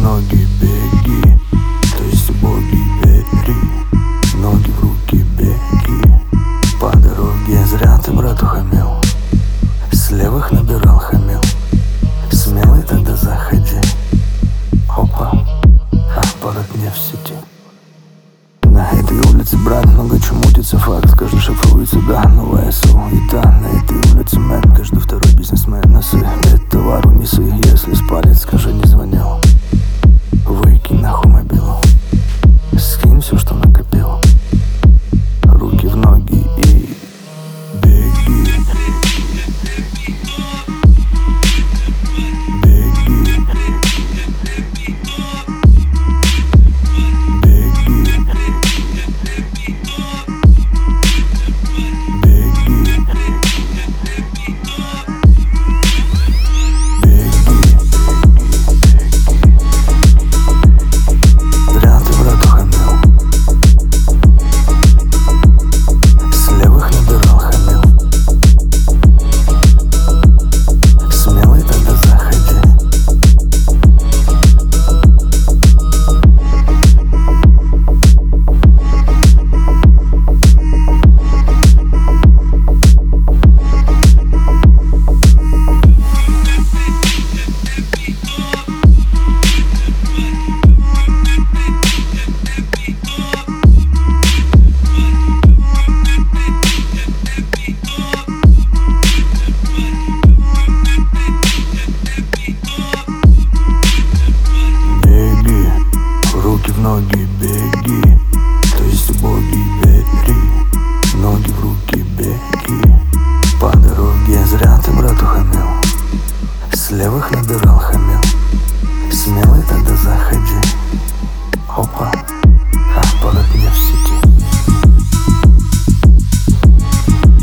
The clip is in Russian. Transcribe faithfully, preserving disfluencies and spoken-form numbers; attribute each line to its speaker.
Speaker 1: ноги беги, то есть боги бери, ноги в руки беги. По дороге зря ты, брат, ухамил, с левых набирал хамил. Смелый тогда заходи. Опа, а парад не в сети. На этой улице, брат, много чего мутится, факт. Каждый шифруется, да, новая суета. На этой улице, мэн, каждый второй бизнесмен. Носы, без товару несы. Если спалит, скажи, не звонил. Выкинь нахуй мобилу, скинь все, что накопил. Руки в ноги и беги. Беги. Ноги беги, то есть боги бери, ноги в руки беги. По дороге зря ты, брат, ухамил, с левых набирал хамил. Смелый тогда заходи. Опа.